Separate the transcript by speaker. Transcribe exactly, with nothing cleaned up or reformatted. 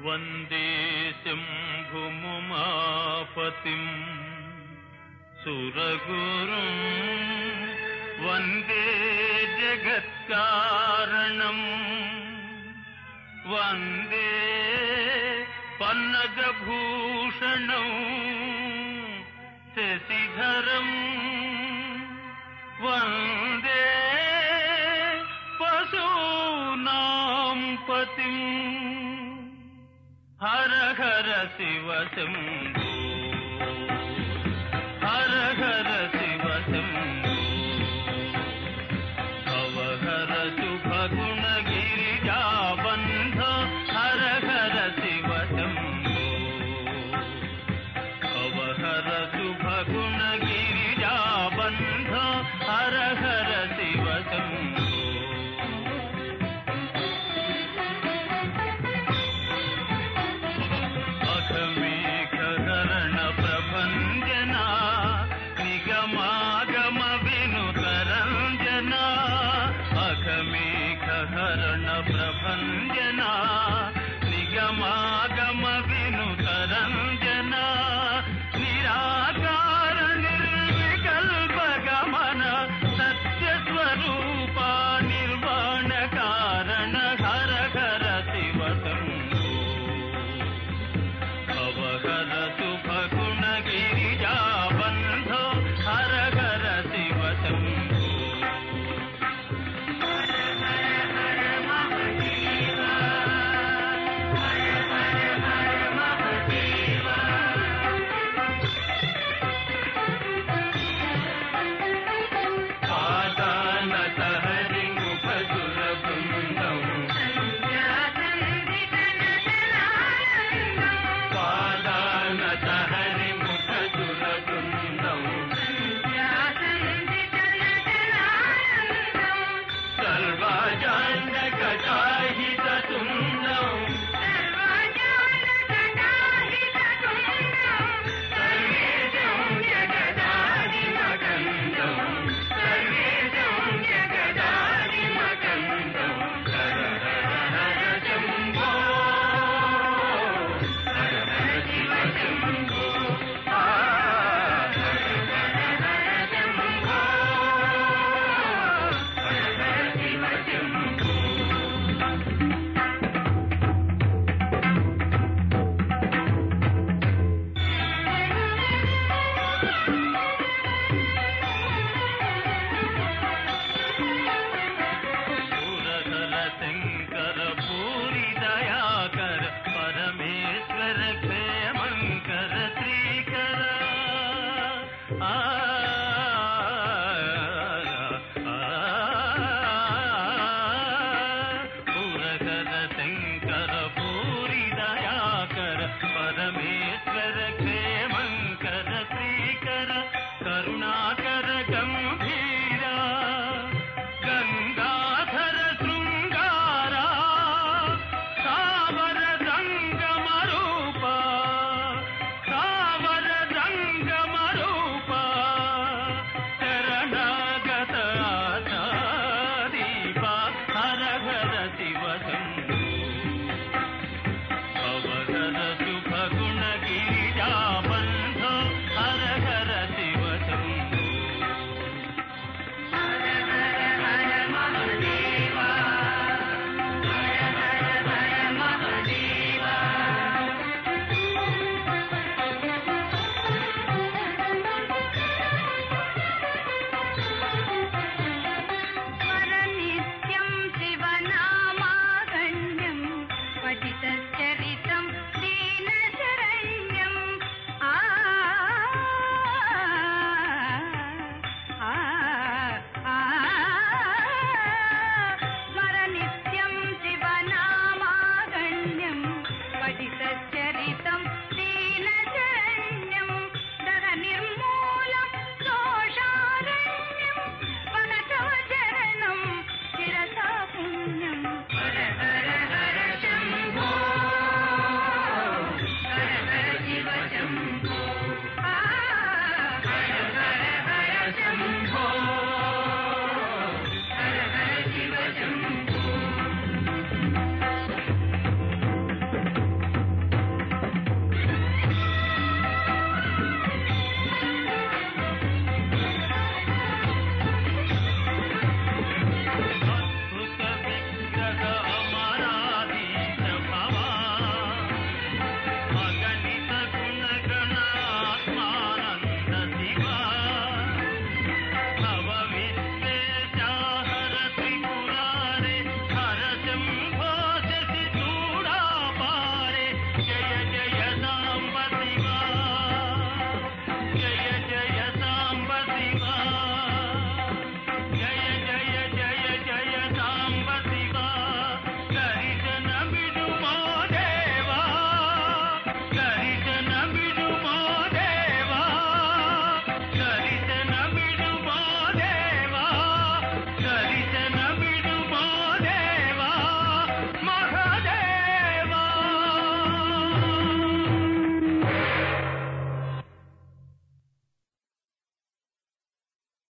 Speaker 1: वंदे शंभुमुमापतिं सुरगुरुं वंदे जगत्कारणं वंदे पन्नगभूषणं शशिधरं वंदे पशूनां पतिं हर हर शिव शंभो हर हर शिव शंभो भव हर शुभ गुण गिरिजा बंध हर हर शिव शंभो भव हर शुभ गुण गिरिजा बंध हर हर शिव शंभो प्रभंजना निगमागम विनुतरंजना अघमेघ हरण प्रभंजना निगमागम विनुतरंजना निराकार निर्विकल्प गमन सत्य स्वरूप निर्वाण कारण हर हर शिव शंभो भव हर शुभ गुण गिरिजा बंध हर हर शिव शंभो पादानत हरिमुख सुरवृन्दं पादानत हरिमुख सुरवृन्दं सर्वजाण्डकटाहिततुण्डं सर्वेशं जगदादिमकन्दं सर्वेशं जगदादिमकन्दं हर हर हर शंभो हर हर शिव शंभो हर हर हर शंभो हर हर शिव शंभो पुरधर शंकर पूरी दयाकर परमेश्वर क्षेमंकर श्रीकर आ पुरधर शंकर